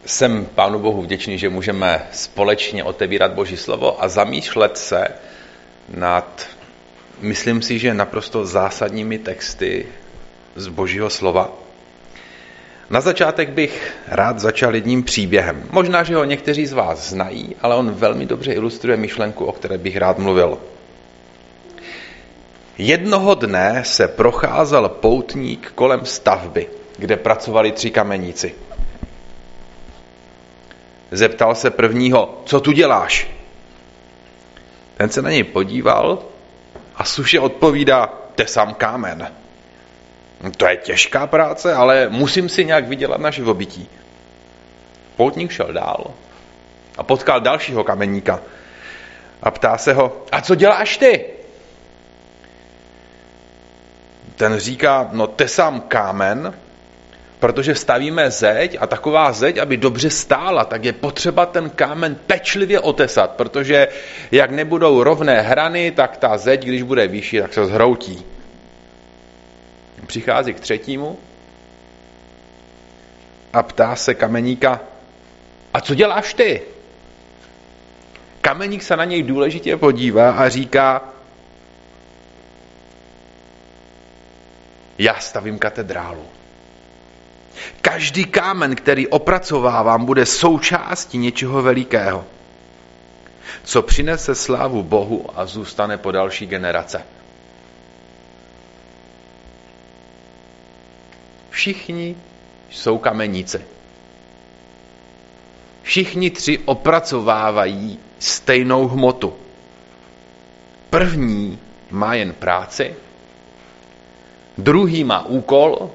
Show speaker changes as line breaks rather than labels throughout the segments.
Jsem Pánu Bohu vděčný, že můžeme společně otevírat Boží slovo a zamýšlet se nad, myslím si, že naprosto zásadními texty z Božího slova. Na začátek bych rád začal jedním příběhem. Možná, že ho někteří z vás znají, ale on velmi dobře ilustruje myšlenku, o které bych rád mluvil. Jednoho dne se procházel poutník kolem stavby, kde pracovali 3 kameníci. Zeptal se prvního, co tu děláš? Ten se na něj podíval a suše odpovídá, tesám kámen. To je těžká práce, ale musím si nějak vydělat na živobytí. Poutník šel dál a potkal dalšího kameníka a ptá se ho, a co děláš ty? Ten říká, no tesám kámen, protože stavíme zeď a taková zeď, aby dobře stála, tak je potřeba ten kámen pečlivě otesat, protože jak nebudou rovné hrany, tak ta zeď, když bude vyšší, tak se zhroutí. Přichází k třetímu a ptá se kameníka, a co děláš ty? Kameník se na něj důležitě podívá a říká, já stavím katedrálu. Každý kámen, který opracovávám, bude součástí něčeho velikého, co přinese slávu Bohu a zůstane po další generace. Všichni jsou kameníci. Všichni 3 opracovávají stejnou hmotu. První má jen práci, druhý má úkol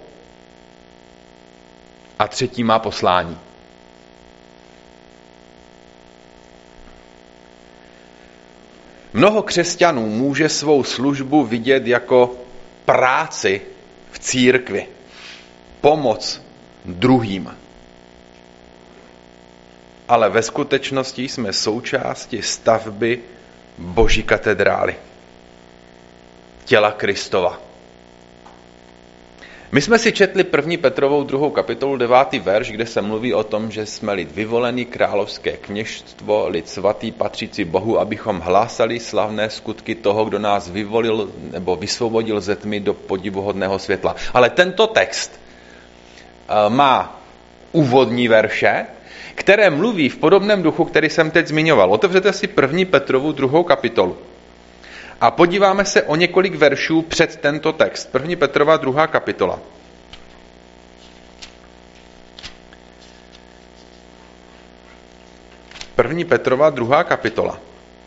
a třetí má poslání. Mnoho křesťanů může svou službu vidět jako práci v církvi. Pomoc druhým. Ale ve skutečnosti jsme součástí stavby Boží katedrály. Těla Kristova. My jsme si četli 1. Petrovou 2. kapitolu 9. verš, kde se mluví o tom, že jsme lid vyvolený, královské kněžstvo, lid svatý, patřící Bohu, abychom hlásali slavné skutky toho, kdo nás vyvolil nebo vysvobodil ze tmy do podivuhodného světla. Ale tento text má úvodní verše, které mluví v podobném duchu, který jsem teď zmiňoval. Otevřete si 1. Petrovu 2. kapitolu. A podíváme se o několik veršů před tento text. 1. Petrova 2. kapitola. První Petrova 2. kapitola.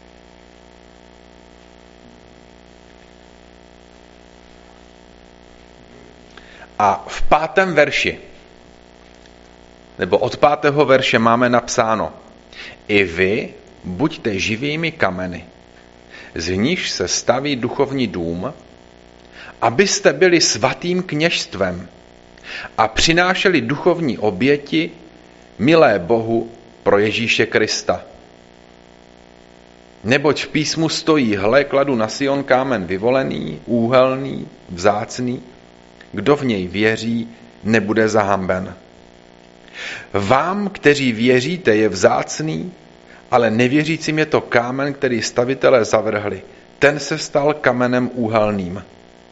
A v 5. verši, nebo od 5. verše máme napsáno, i vy buďte živými kameny, z níž se staví duchovní dům, abyste byli svatým kněžstvem a přinášeli duchovní oběti milé Bohu pro Ježíše Krista. Neboť v písmu stojí, hle, kladu na Sion kámen vyvolený, úhelný, vzácný, kdo v něj věří, nebude zahamben. Vám, kteří věříte, je vzácný, ale nevěřícím je to kámen, který stavitelé zavrhli. Ten se stal kamenem úhelným,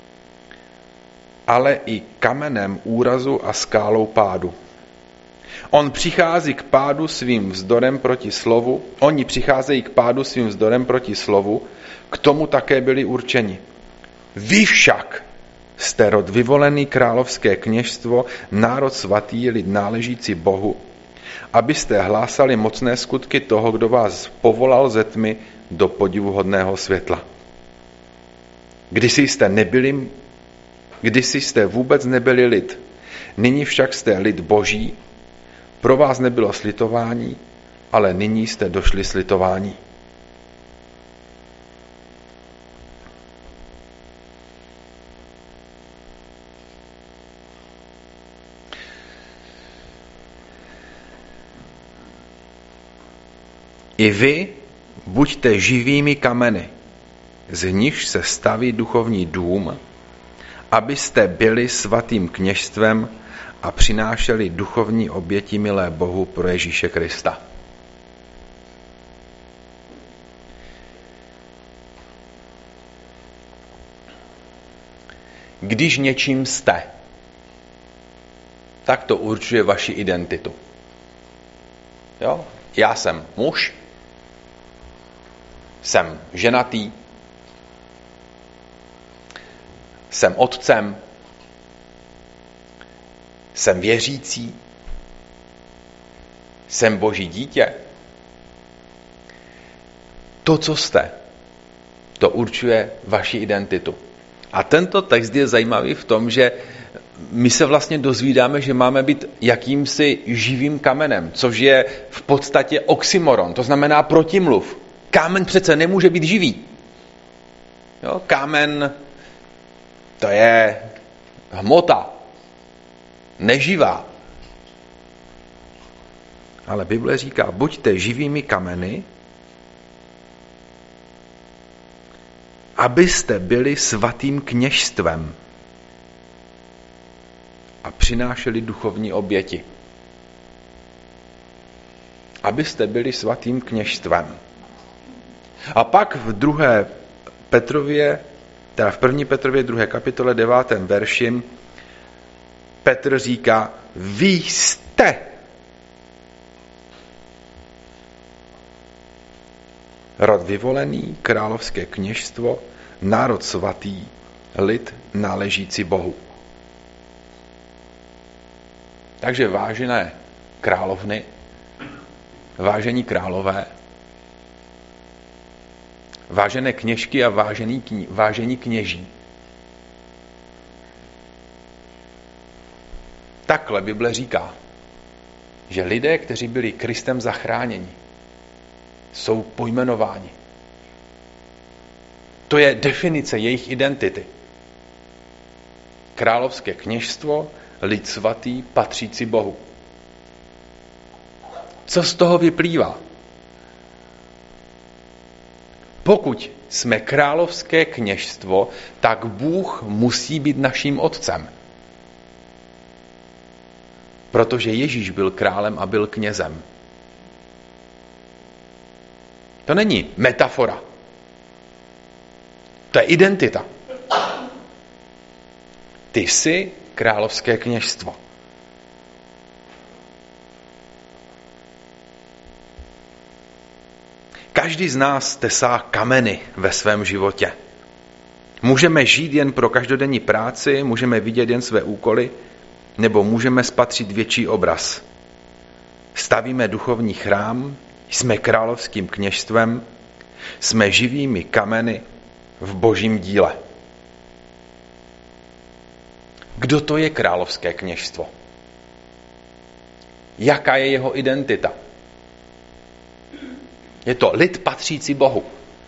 ale i kamenem úrazu a skálou pádu. Oni přicházejí k pádu svým vzdorem proti slovu, k tomu také byli určeni. Vy však jste rod vyvolený, královské kněžstvo, národ svatý, lid náležící Bohu, abyste hlásali mocné skutky toho, kdo vás povolal ze tmy do podivuhodného světla. Kdysi jste vůbec nebyli lid, nyní však jste lid Boží, pro vás nebylo slitování, ale nyní jste došli slitování. I vy buďte živými kameny, z nichž se staví duchovní dům, abyste byli svatým kněžstvem a přinášeli duchovní oběti milé Bohu pro Ježíše Krista. Když něčím jste, tak to určuje vaši identitu. Jo? Já jsem muž, jsem ženatý, jsem otcem, jsem věřící, jsem Boží dítě. To, co jste, to určuje vaši identitu. A tento text je zajímavý v tom, že my se vlastně dozvídáme, že máme být jakýmsi živým kamenem, což je v podstatě oxymoron, to znamená protimluv. Kámen přece nemůže být živý. Jo, kámen, to je hmota, neživá. Ale Bible říká, buďte živými kameny, abyste byli svatým kněžstvem a přinášeli duchovní oběti. Abyste byli svatým kněžstvem. A pak v 1. Petrově 2. kapitole 9. verši Petr říká, vy jste rod vyvolený, královské kněžstvo, národ svatý, lid náležící Bohu. Takže vážené královny, vážení králové, vážené kněžky a vážení kněží. Takhle Bible říká, že lidé, kteří byli Kristem zachráněni, jsou pojmenováni. To je definice jejich identity. Královské kněžstvo, lid svatý, patřící Bohu. Co z toho vyplývá? Pokud jsme královské kněžstvo, tak Bůh musí být naším otcem. Protože Ježíš byl králem a byl knězem. To není metafora. To je identita. Ty jsi královské kněžstvo. Každý z nás tesá kameny ve svém životě. Můžeme žít jen pro každodenní práci, můžeme vidět jen své úkoly, nebo můžeme spatřit větší obraz. Stavíme duchovní chrám, jsme královským kněžstvem, jsme živými kameny v Božím díle. Kdo to je královské kněžstvo? Jaká je jeho identita? Je to lid patřící Bohu.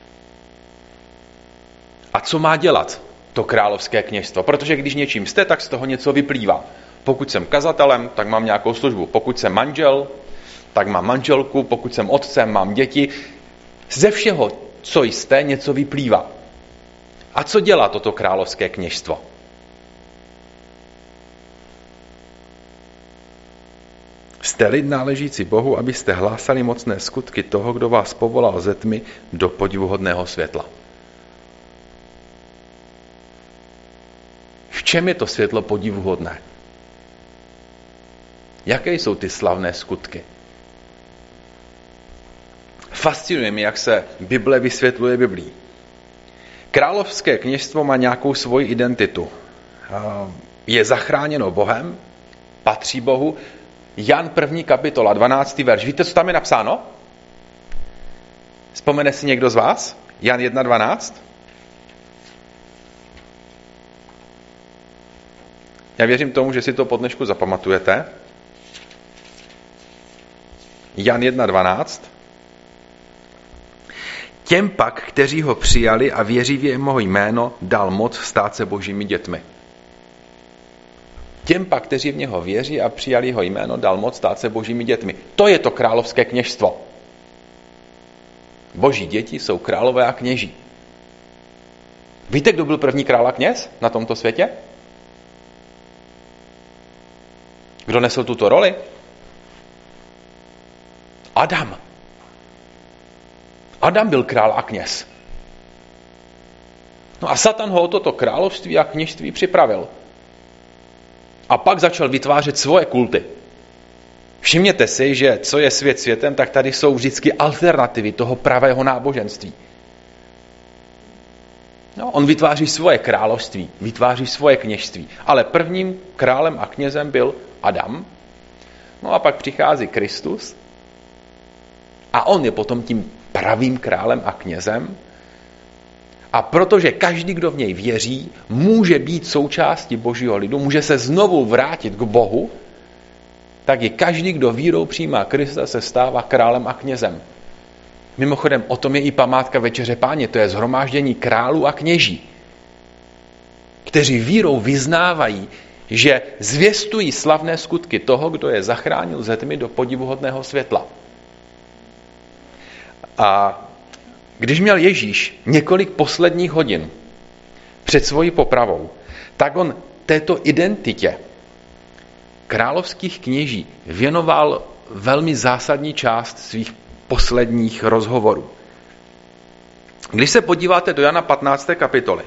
A co má dělat to královské kněžstvo? Protože když něčím jste, tak z toho něco vyplývá. Pokud jsem kazatelem, tak mám nějakou službu. Pokud jsem manžel, tak mám manželku. Pokud jsem otcem, mám děti. Ze všeho, co jste, něco vyplývá. A co dělá toto královské kněžstvo? Jste lid náležící Bohu, abyste hlásali mocné skutky toho, kdo vás povolal ze tmy do podivuhodného světla. V čem je to světlo podivuhodné? Jaké jsou ty slavné skutky? Fascinuje mě, jak se Bible vysvětluje Biblí. Královské kněžstvo má nějakou svoji identitu. Je zachráněno Bohem, patří Bohu. Jan 1. kapitola, 12. verš. Víte, co tam je napsáno? Vzpomene si někdo z vás? Jan 1.12? Já věřím tomu, že si to po dnešku zapamatujete. Jan 1.12. Těm pak, kteří ho přijali a věří v jeho jméno, dal moc stát se Božími dětmi. Těm pak, kteří v něho věří a přijali jeho jméno, dal moc stát se Božími dětmi. To je to královské kněžstvo. Boží děti jsou králové a kněží. Víte, kdo byl první král a kněz na tomto světě? Kdo nesl tuto roli? Adam. Adam byl král a kněz. No a Satan ho o toto království a kněžství připravil. A pak začal vytvářet svoje kulty. Všimněte si, že co je svět světem, tak tady jsou vždycky alternativy toho pravého náboženství. No, on vytváří svoje království, vytváří svoje kněžství. Ale prvním králem a knězem byl Adam. No a pak přichází Kristus. A on je potom tím pravým králem a knězem. A protože každý, kdo v něj věří, může být součástí Božího lidu, může se znovu vrátit k Bohu, tak i každý, kdo vírou přijímá Krista, se stává králem a knězem. Mimochodem, o tom je i památka Večeře Páně, to je shromáždění králů a kněží, kteří vírou vyznávají, že zvěstují slavné skutky toho, kdo je zachránil ze tmy do podivuhodného světla. A když měl Ježíš několik posledních hodin před svojí popravou, tak on této identitě královských kněží věnoval velmi zásadní část svých posledních rozhovorů. Když se podíváte do Jana 15. kapitoly,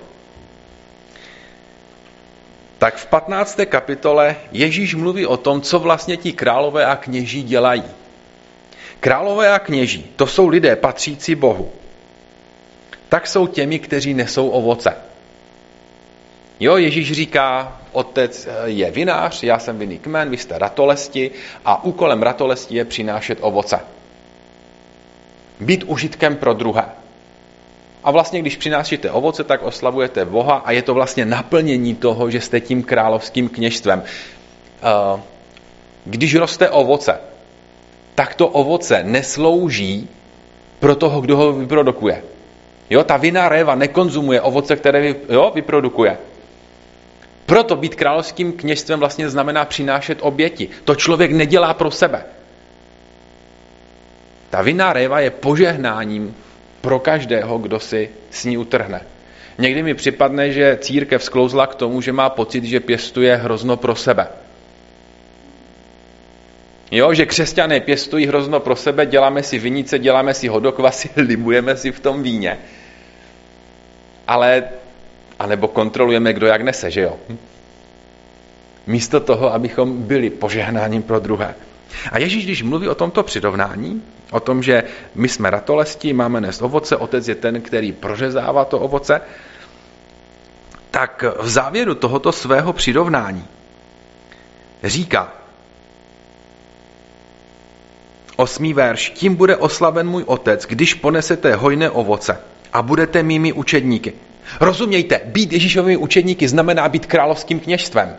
tak v 15. kapitole Ježíš mluví o tom, co vlastně ti králové a kněží dělají. Králové a kněží, to jsou lidé patřící Bohu. Tak jsou těmi, kteří nesou ovoce. Jo, Ježíš říká, otec je vinář, já jsem vinný kmen, vy jste ratolesti a úkolem ratolesti je přinášet ovoce. Být užitkem pro druhé. A vlastně, když přinášíte ovoce, tak oslavujete Boha a je to vlastně naplnění toho, že jste tím královským kněžstvem. Když roste ovoce, tak to ovoce neslouží pro toho, kdo ho vyprodukuje. Jo, ta vinná réva nekonzumuje ovoce, které vyprodukuje. Proto být královským kněžstvem vlastně znamená přinášet oběti. To člověk nedělá pro sebe. Ta vinná réva je požehnáním pro každého, kdo si s ní utrhne. Někdy mi připadne, že církev sklouzla k tomu, že má pocit, že pěstuje hrozno pro sebe. Jo, že křesťané pěstují hrozno pro sebe, děláme si vinice, děláme si hodokvasy, libujeme si v tom víně. Anebo kontrolujeme, kdo jak nese, že jo? Místo toho, abychom byli požehnáním pro druhé. A Ježíš, když mluví o tomto přirovnání, o tom, že my jsme ratolesti, máme nést ovoce, otec je ten, který prořezává to ovoce, tak v závěru tohoto svého přirovnání říká, 8. verš, tím bude oslaven můj otec, když ponesete hojné ovoce a budete mými učedníky. Rozumějte, být Ježíšovými učedníky znamená být královským kněžstvem.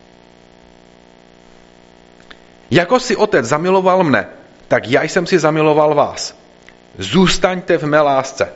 Jako si otec zamiloval mne, tak já jsem si zamiloval vás. Zůstaňte v mé lásce.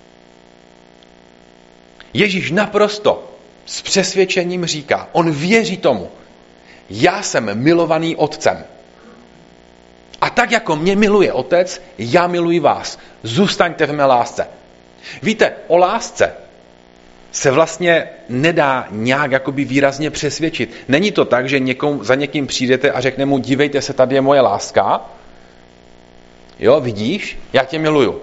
Ježíš naprosto s přesvědčením říká, on věří tomu, já jsem milovaný otcem. A tak, jako mě miluje otec, já miluji vás. Zůstaňte v mé lásce. Víte, o lásce se vlastně nedá nějak jakoby výrazně přesvědčit. Není to tak, že za někým přijdete a řekne mu, dívejte se, tady je moje láska. Jo, vidíš, já tě miluju.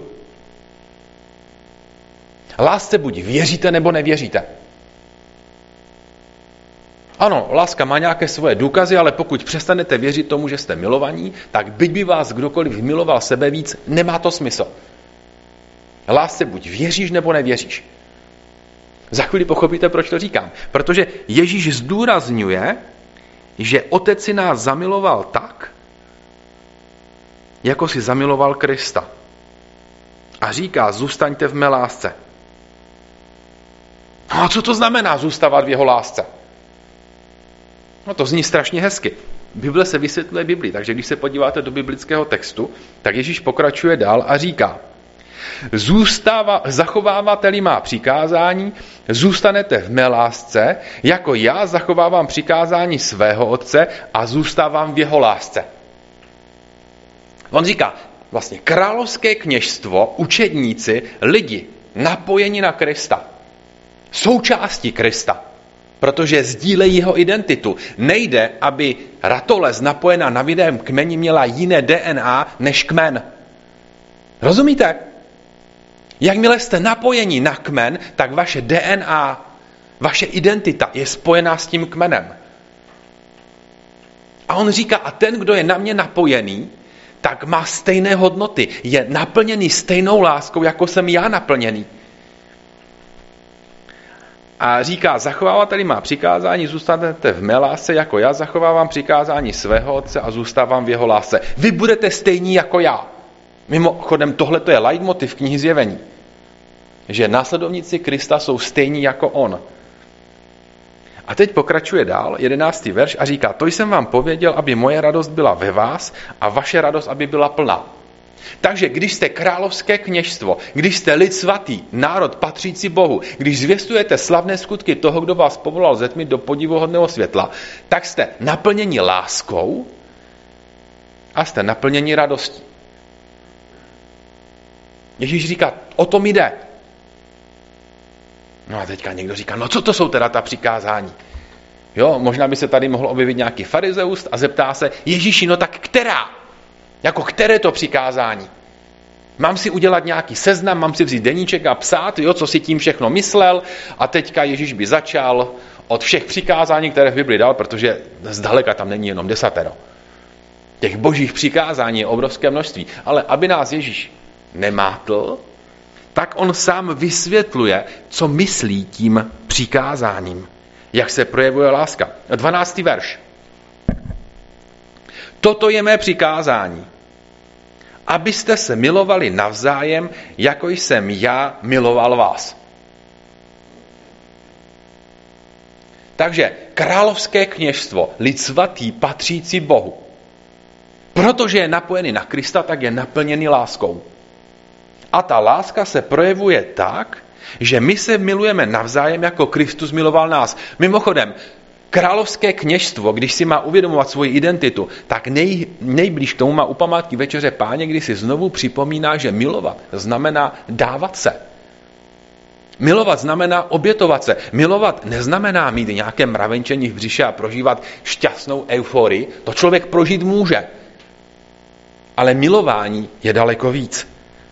Lásce buď věříte, nebo nevěříte. Ano, láska má nějaké svoje důkazy, ale pokud přestanete věřit tomu, že jste milovaní, tak byť by vás kdokoliv miloval sebe víc, nemá to smysl. Lásce buď věříš, nebo nevěříš. Za chvíli pochopíte, proč to říkám. Protože Ježíš zdůrazňuje, že otec si nás zamiloval tak, jako si zamiloval Krista. A říká, zůstaňte v mé lásce. No a co to znamená zůstávat v jeho lásce? No to zní strašně hezky. Bible se vysvětluje Biblii, takže když se podíváte do biblického textu, tak Ježíš pokračuje dál a říká, zachováváte-li má přikázání, zůstanete v mé lásce, jako já zachovávám přikázání svého otce a zůstávám v jeho lásce. On říká, vlastně královské kněžstvo, učedníci, lidi napojeni na Krista, součástí Krista. protože sdílejí jeho identitu. Nejde, aby ratolest napojená na vidém kmeni měla jiné DNA než kmen. Rozumíte? Jakmile jste napojeni na kmen, tak vaše DNA, vaše identita je spojená s tím kmenem. A on říká, a ten, kdo je na mě napojený, tak má stejné hodnoty, je naplněný stejnou láskou, jako jsem já naplněný. A říká, zachovávat-li má přikázání, zůstanete v mé lásce, jako já zachovávám přikázání svého otce a zůstávám v jeho lásce. Vy budete stejní jako já. Mimochodem, tohle je leitmotiv knihy Zjevení. Že následovníci Krista jsou stejní jako on. A teď pokračuje dál, 11. verš a říká, to jsem vám pověděl, aby moje radost byla ve vás a vaše radost, aby byla plná. Takže když jste královské kněžstvo, když jste lid svatý, národ patřící Bohu, když zvěstujete slavné skutky toho, kdo vás povolal ze tmy do podivuhodného světla, tak jste naplněni láskou a jste naplněni radostí. Ježíš říká, o tom jde. No a teďka někdo říká, no co to jsou teda ta přikázání? Jo, možná by se tady mohl objevit nějaký farizeus a zeptá se, Ježíši, no tak která? Jako které to přikázání? Mám si udělat nějaký seznam, mám si vzít deníček a psát, jo, co si tím všechno myslel a teďka Ježíš by začal od všech přikázání, které v Bibli dal, protože zdaleka tam není jenom 10. Těch božích přikázání je obrovské množství, ale aby nás Ježíš nemátl, tak on sám vysvětluje, co myslí tím přikázáním. Jak se projevuje láska. 12. verš. Toto je mé přikázání, abyste se milovali navzájem, jako jsem já miloval vás. Takže královské kněžstvo, lid svatý, patřící Bohu. Protože je napojený na Krista, tak je naplněný láskou. A ta láska se projevuje tak, že my se milujeme navzájem, jako Kristus miloval nás. Mimochodem, královské kněžstvo, když si má uvědomovat svoji identitu, tak nejblíž k tomu má u památky Večeře Páně, kdy si znovu připomíná, že milovat znamená dávat se. Milovat znamená obětovat se. Milovat neznamená mít nějaké mravenčení v břiše a prožívat šťastnou euforii. To člověk prožít může. Ale milování je daleko víc.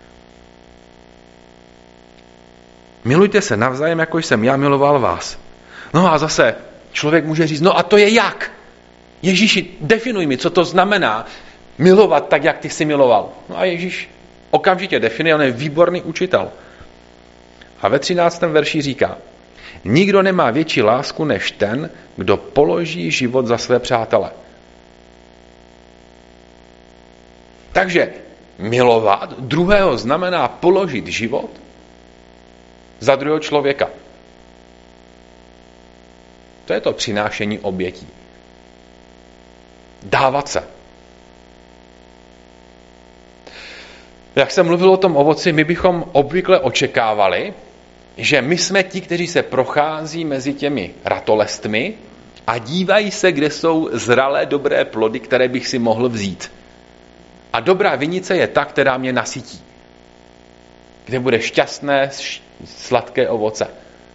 Milujte se navzájem, jako jsem já miloval vás. No a zase člověk může říct, no a to je jak? Ježíši, definuj mi, co to znamená milovat tak, jak ty jsi miloval. No a Ježíš okamžitě definuje, on je výborný učitel. A ve 13. verši říká, nikdo nemá větší lásku než ten, kdo položí život za své přátele. Takže milovat druhého znamená položit život za druhého člověka. To je to přinášení obětí. Dávat se. Jak jsem mluvil o tom ovoci, my bychom obvykle očekávali, že my jsme ti, kteří se prochází mezi těmi ratolestmi a dívají se, kde jsou zralé dobré plody, které bych si mohl vzít. A dobrá vinice je ta, která mě nasytí. Kde bude šťastné, sladké ovoce.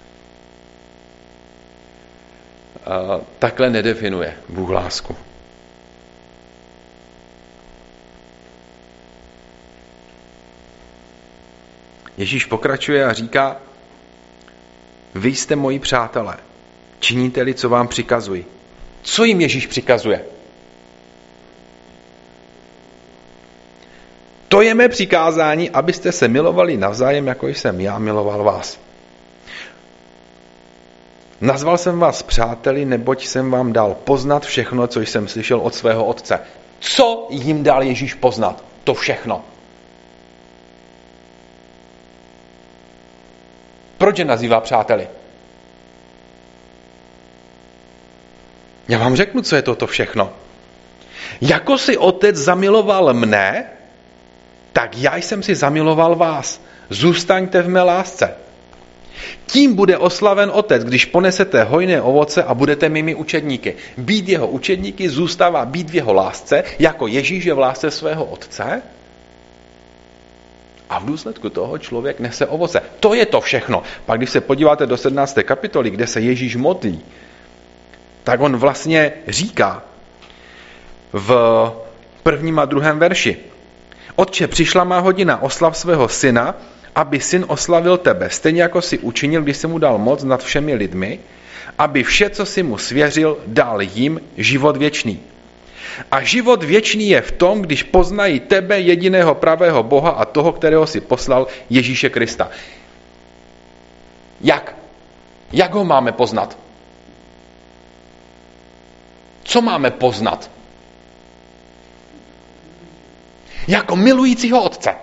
Takhle nedefinuje Bůh lásku. Ježíš pokračuje a říká, vy jste moji přátelé, činíte-li, co vám přikazuji. Co jim Ježíš přikazuje? To je mé přikázání, abyste se milovali navzájem, jako jsem já miloval vás. Nazval jsem vás přáteli, neboť jsem vám dal poznat všechno, co jsem slyšel od svého otce. Co jim dal Ježíš poznat? To všechno. Proč je nazývá přáteli? Já vám řeknu, co je to všechno. Jako si otec zamiloval mne, tak já jsem si zamiloval vás. Zůstaňte v mé lásce. Tím bude oslaven otec, když ponesete hojné ovoce a budete mými učedníky. Být jeho učedníky zůstává být v jeho lásce, jako Ježíš je v lásce svého otce A v důsledku toho člověk nese ovoce. To je to všechno. Pak když se podíváte do 17. kapitoly, kde se Ježíš modlí, tak on vlastně říká v 1. a 2. verši: Otče, přišla má hodina, oslav svého syna, aby syn oslavil tebe, stejně jako si učinil, když jsi mu dal moc nad všemi lidmi, aby vše, co si mu svěřil, dal jim život věčný. A život věčný je v tom, když poznají tebe, jediného pravého Boha a toho, kterého si poslal, Ježíše Krista. Jak? Jak ho máme poznat? Co máme poznat? Jako milujícího otce.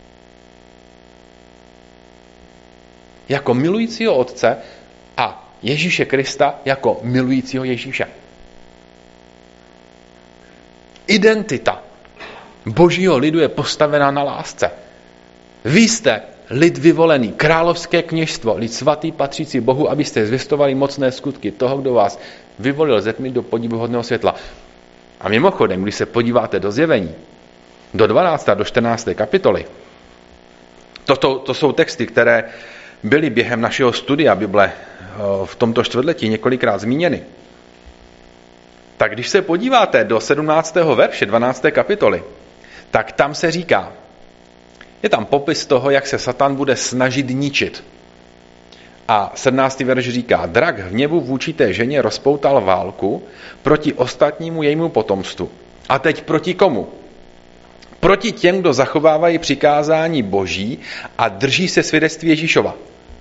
Jako milujícího otce a Ježíše Krista jako milujícího Ježíše. Identita Božího lidu je postavená na lásce. Vy jste lid vyvolený, královské kněžstvo, lid svatý patřící Bohu, abyste zvěstovali mocné skutky toho, kdo vás vyvolil ze tmy do podivuhodného světla. A mimochodem, když se podíváte do Zjevení, do 12. a do 14. kapitoly, to jsou texty, které byly během našeho studia Bible v tomto čtvrtletí několikrát zmíněny. Tak když se podíváte do 17. verše 12. kapitoly, tak tam se říká, je tam popis toho, jak se Satan bude snažit ničit. A 17. verš říká, drak v hněvu vůči té ženě rozpoutal válku proti ostatnímu jejímu potomstvu. A teď proti komu? Proti těm, kdo zachovávají přikázání Boží a drží se svědectví Ježíšova.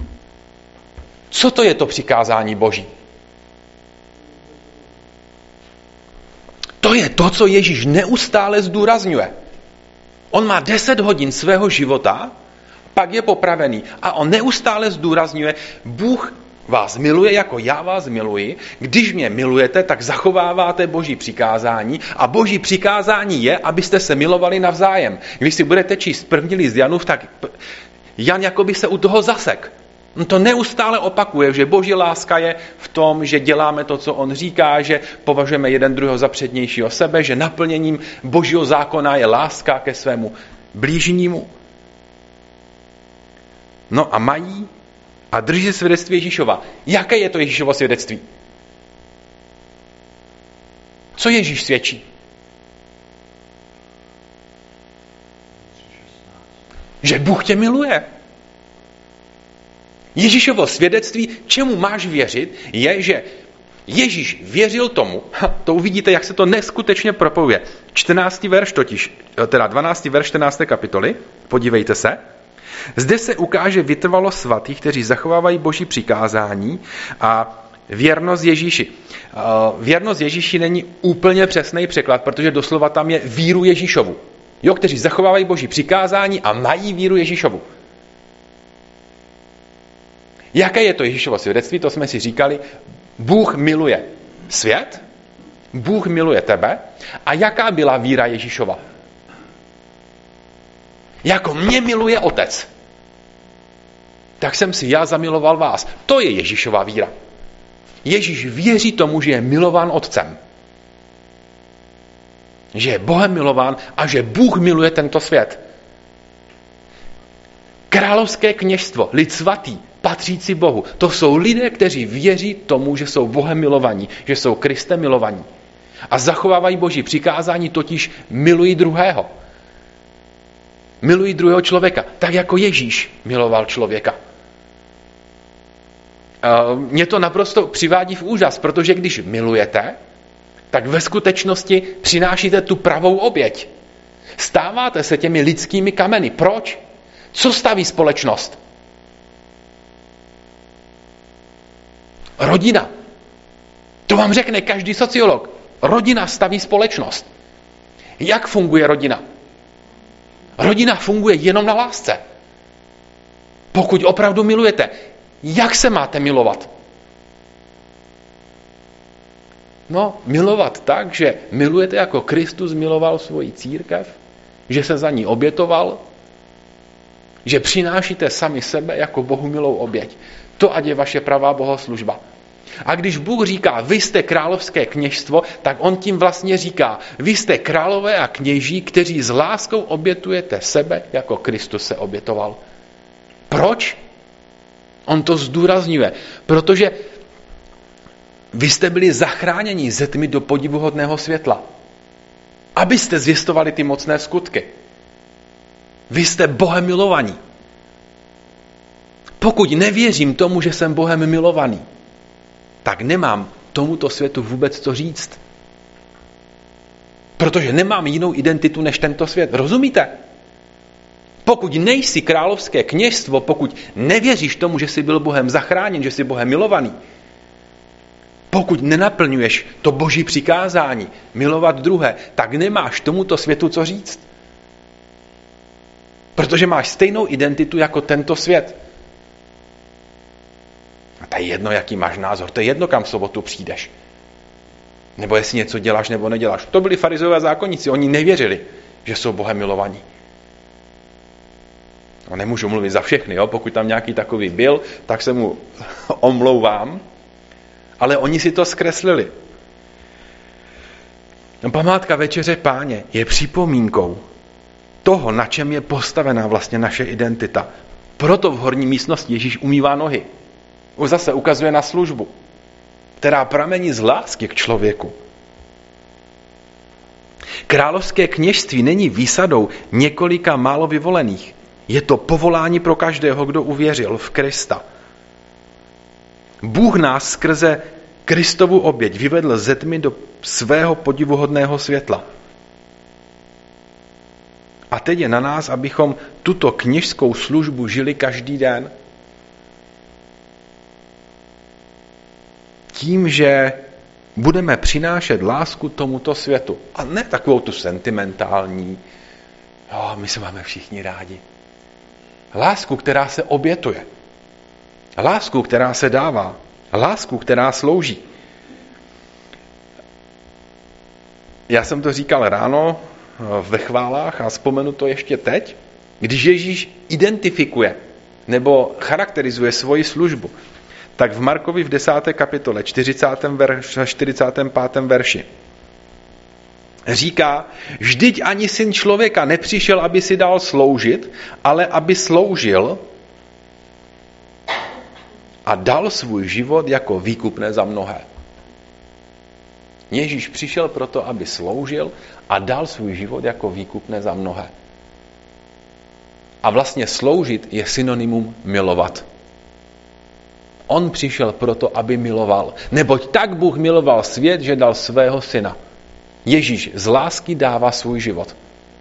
Co to je to přikázání Boží? To je to, co Ježíš neustále zdůrazňuje. On má 10 hodin svého života, pak je popravený a on neustále zdůrazňuje, Bůh vás miluje, jako já vás miluji. Když mě milujete, tak zachováváte Boží přikázání a Boží přikázání je, abyste se milovali navzájem. Když si budete číst první list Janův, tak Jan jakoby se u toho zasek. On to neustále opakuje, že Boží láska je v tom, že děláme to, co on říká, že považujeme jeden druhého za přednějšího sebe, že naplněním Božího zákona je láska ke svému blížnímu. No a mají a drží se svědectví Ježíšova. Jaké je to Ježíšovo svědectví? Co Ježíš svědčí? Že Bůh tě miluje. Ježíšovo svědectví, čemu máš věřit, je, že Ježíš věřil tomu, to uvidíte, jak se to neskutečně propojuje. 14. verš totiž, teda 12. verš 14. kapitoly, podívejte se. Zde se ukáže vytrvalost svatých, kteří zachovávají Boží přikázání a věrnost Ježíši. Věrnost Ježíši není úplně přesný překlad, protože doslova tam je víru Ježíšovu. Jo, kteří zachovávají Boží přikázání a mají víru Ježíšovu. Jaké je to Ježíšovo svědectví? To jsme si říkali. Bůh miluje svět, Bůh miluje tebe. A jaká byla víra Ježíšova? Jako mě miluje Otec, tak jsem si já zamiloval vás. To je Ježíšova víra. Ježíš věří tomu, že je milován Otcem. Že je Bohem milován a že Bůh miluje tento svět. Královské kněžstvo, lid svatý, patřící Bohu. To jsou lidé, kteří věří tomu, že jsou Bohem milovaní, že jsou Kristem milovaní. A zachovávají Boží přikázání, totiž milují druhého. Milují druhého člověka, tak jako Ježíš miloval člověka. Mě to naprosto přivádí v úžas, protože když milujete, tak ve skutečnosti přinášíte tu pravou oběť. Stáváte se těmi lidskými kameny. Proč? Co staví společnost? Rodina. To vám řekne každý sociolog. Rodina staví společnost. Jak funguje rodina? Rodina funguje jenom na lásce. Pokud opravdu milujete, jak se máte milovat? No, milovat tak, že milujete jako Kristus miloval svoji církev, že se za ní obětoval, že přinášíte sami sebe jako Bohu milou oběť. To ať je vaše pravá bohoslužba. A když Bůh říká, vy jste královské kněžstvo, tak on tím vlastně říká, vy jste králové a kněží, kteří s láskou obětujete sebe, jako Kristus se obětoval. Proč? On to zdůrazňuje, protože vy jste byli zachráněni ze tmy do podivuhodného světla, abyste zvěstovali ty mocné skutky. Vy jste Bohem milovaní. Pokud nevěřím tomu, že jsem Bohem milovaný, tak nemám tomuto světu vůbec co říct. Protože nemám jinou identitu než tento svět. Rozumíte? Pokud nejsi královské kněžstvo, pokud nevěříš tomu, že jsi byl Bohem zachráněn, že jsi Bohem milovaný, pokud nenaplňuješ to Boží přikázání, milovat druhé, tak nemáš tomuto světu co říct. Protože máš stejnou identitu jako tento svět. A to je jedno, jaký máš názor, to je jedno, kam v sobotu přijdeš. Nebo jestli něco děláš nebo neděláš. To byli farizové a zákonníci, oni nevěřili, že jsou Bohem milovaní. A nemůžu mluvit za všechny, jo? Pokud tam nějaký takový byl, tak se mu omlouvám. Ale oni si to zkreslili. Památka Večeře Páně je připomínkou toho, na čem je postavená vlastně naše identita. Proto v horní místnosti Ježíš umývá nohy. Už zase ukazuje na službu, která pramení z lásky k člověku. Královské kněžství není výsadou několika málo vyvolených. Je to povolání pro každého, kdo uvěřil v Krista. Bůh nás skrze Kristovu oběť vyvedl ze tmy do svého podivuhodného světla. A teď je na nás, abychom tuto kněžskou službu žili každý den. Tím, že budeme přinášet lásku tomuto světu. A ne takovou tu sentimentální, my se máme všichni rádi. Lásku, která se obětuje. Lásku, která se dává. Lásku, která slouží. Já jsem to říkal ráno ve chválách a vzpomenu to ještě teď, když Ježíš identifikuje nebo charakterizuje svoji službu, tak v Markovi v 10. kapitole 45. verši říká, vždyť ani syn člověka nepřišel, aby si dal sloužit, ale aby sloužil a dal svůj život jako výkupné za mnohé. Ježíš přišel proto, aby sloužil a dal svůj život jako výkupné za mnohé. A vlastně sloužit je synonymum milovat. On přišel proto, aby miloval. Neboť tak Bůh miloval svět, že dal svého syna. Ježíš z lásky dává svůj život.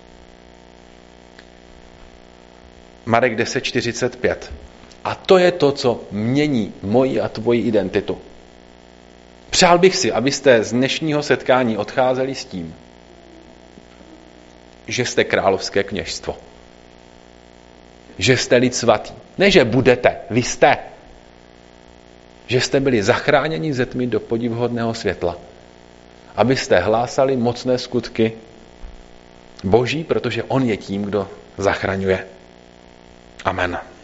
Marek 10:45. A to je to, co mění moji a tvoji identitu. Přál bych si, abyste z dnešního setkání odcházeli s tím, že jste královské kněžstvo. Že jste lid svatý. Ne, že budete, vy jste. Že jste byli zachráněni ze tmy do podivuhodného světla. Abyste hlásali mocné skutky Boží, protože on je tím, kdo zachraňuje. Amen.